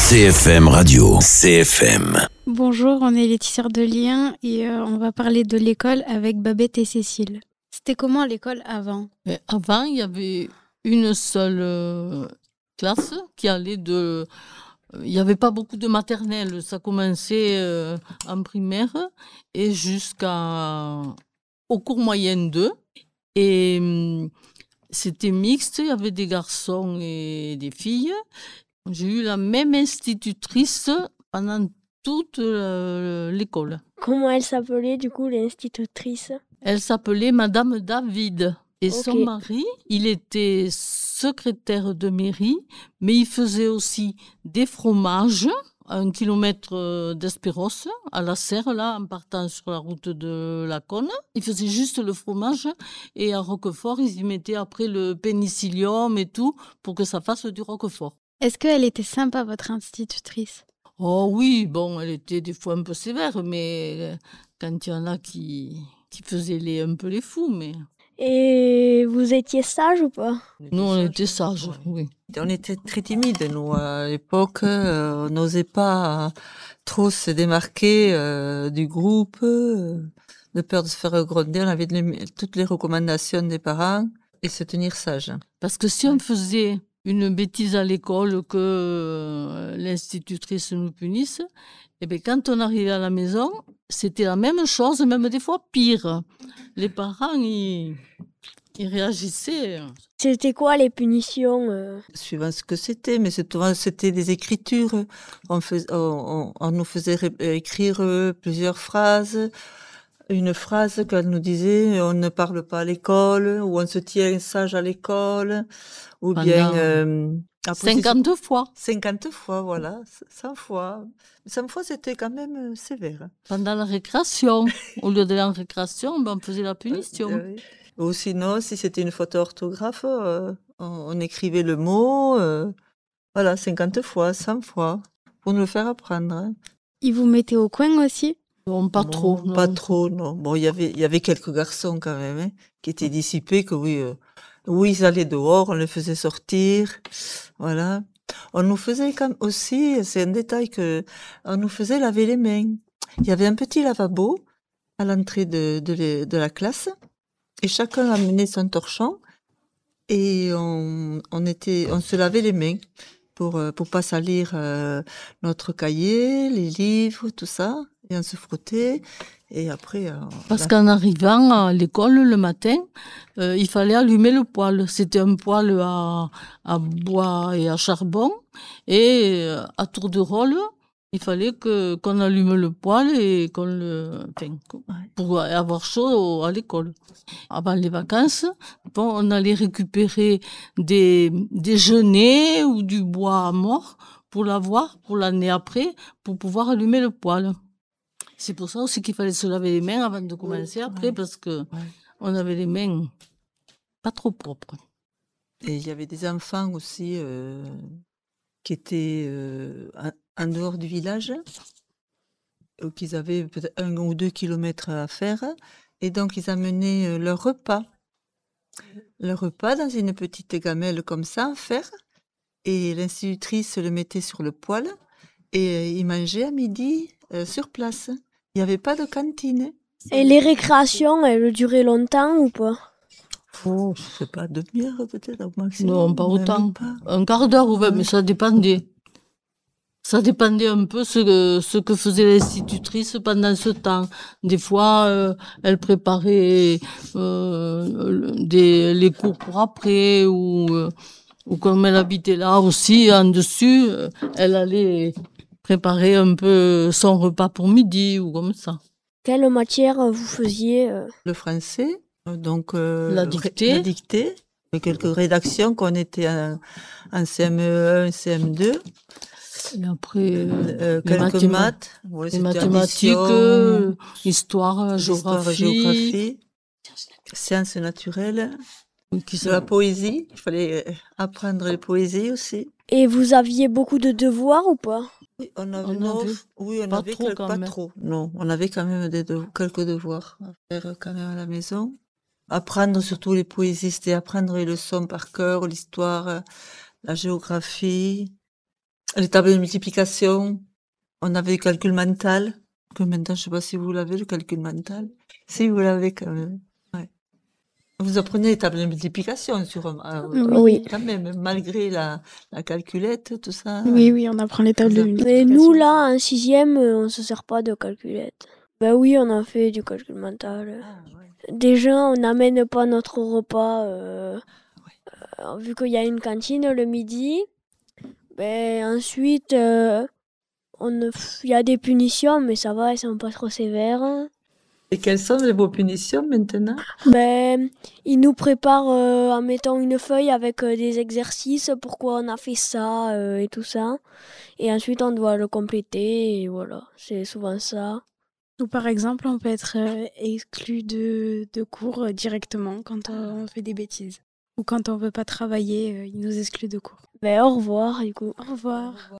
CFM Radio. CFM. Bonjour, on est les tisseurs de liens et on va parler de l'école avec Babette et Cécile. C'était comment l'école avant ? Avant, il y avait une seule classe qui allait de... Il n'y avait pas beaucoup de maternelle. Ça commençait en primaire et jusqu'au cours moyen 2. Et c'était mixte, il y avait des garçons et des filles. J'ai eu la même institutrice pendant toute l'école. Comment elle s'appelait du coup, l'institutrice ? Elle s'appelait Madame David. Et Ok. son mari, il était secrétaire de mairie, mais il faisait aussi des fromages à 1 kilomètre d'Espéros, à la Serre, là, en partant sur la route de la Cône. Il faisait juste le fromage et à Roquefort, ils y mettaient après le pénicillium et tout pour que ça fasse du Roquefort. Est-ce qu'elle était sympa, votre institutrice ? Oh oui, bon, elle était des fois un peu sévère, mais quand il y en a qui faisaient un peu les fous, mais... Et vous étiez sage ou pas ? Nous, on était sages, oui. On était très timides, nous, à l'époque. On n'osait pas trop se démarquer du groupe, de peur de se faire gronder. On avait toutes les recommandations des parents et se tenir sage. Parce que si on faisait une bêtise à l'école, que l'institutrice nous punisse, et bien quand on arrivait à la maison, c'était la même chose, même des fois pire. Les parents, ils réagissaient. C'était quoi les punitions Suivant ce que c'était, mais c'était des écritures. On nous faisait écrire plusieurs phrases. Une phrase qu'elle nous disait, on ne parle pas à l'école, ou on se tient sage à l'école, ou bien... 50 fois. 50 fois, voilà, 100 fois. 100 fois, c'était quand même sévère. Pendant la récréation. Au lieu d'aller en récréation, on faisait la punition. Oui. Ou sinon, si c'était une faute d'orthographe, on écrivait le mot, 50 fois, 100 fois, pour nous le faire apprendre. Hein. Ils vous mettaient au coin aussi ? Non, pas trop. Non. Pas trop, non. Bon, il y avait quelques garçons quand même, hein, qui étaient dissipés, que oui, ils allaient dehors, on les faisait sortir, voilà. On nous faisait comme aussi, c'est un détail on nous faisait laver les mains. Il y avait un petit lavabo à l'entrée de la classe, et chacun amenait son torchon, et on se lavait les mains pour pas salir notre cahier, les livres, tout ça, et on se frottait. Et après, parce qu'en arrivant à l'école le matin, il fallait allumer le poêle. C'était un poêle à bois et à charbon. Et à tour de rôle, il fallait qu'on allume le poêle et pour avoir chaud à l'école. Avant les vacances, on allait récupérer des genêts ou du bois mort pour l'avoir pour l'année après, pour pouvoir allumer le poêle. C'est pour ça aussi qu'il fallait se laver les mains avant de commencer après, parce que on avait les mains pas trop propres. Et il y avait des enfants aussi qui étaient en dehors du village, qu'ils avaient peut-être 1 ou 2 kilomètres à faire, et donc ils amenaient leur repas dans une petite gamelle comme ça, en fer, et l'institutrice le mettait sur le poêle, et ils mangeaient à midi sur place. Il n'y avait pas de cantine. Et les récréations, elles duraient longtemps ou pas ? Je sais pas, 2 heures peut-être au maximum. Non, pas autant. Pas. Un quart d'heure ou 20, mais ça dépendait. Ça dépendait un peu ce que faisait l'institutrice pendant ce temps. Des fois, elle préparait les cours pour après, ou comme elle habitait là aussi, en dessus, elle allait préparer un peu son repas pour midi ou comme ça. Quelle matière vous faisiez Le français, donc la dictée, quelques rédactions qu'on était en CM1, CM2. Et après, quelques maths, les mathématiques, histoire, géographie, sciences naturelles, de la poésie. Il fallait apprendre les poésies aussi. Et vous aviez beaucoup de devoirs ou pas ? Oui, on avait pas trop. Non, on avait quand même quelques devoirs à faire quand même à la maison. Apprendre surtout les poésies, c'était apprendre les leçons par cœur, l'histoire, la géographie. Les tables de multiplication, on avait le calcul mental, que maintenant, je sais pas si vous l'avez, le calcul mental. Si, vous l'avez quand même. Ouais. Vous apprenez les tables de multiplication Oui. quand même, malgré la calculette, tout ça. Oui, on apprend les tables de Mais multiplication. Mais nous, là, en 6e, on se sert pas de calculette. Ben oui, on a fait du calcul mental. Ah, ouais. Déjà, on n'amène pas notre repas, vu qu'il y a une cantine le midi. Ben ensuite, il y a des punitions, mais ça va, elles sont pas trop sévères. Et quelles sont vos punitions maintenant? Ben, ils nous préparent en mettant une feuille avec des exercices, pourquoi on a fait ça et tout ça. Et ensuite, on doit le compléter, et voilà, c'est souvent ça. Ou par exemple, on peut être exclu de cours directement quand on fait des bêtises. Ou quand on veut pas travailler, ils nous excluent de cours. Ben, au revoir, du coup. Au revoir.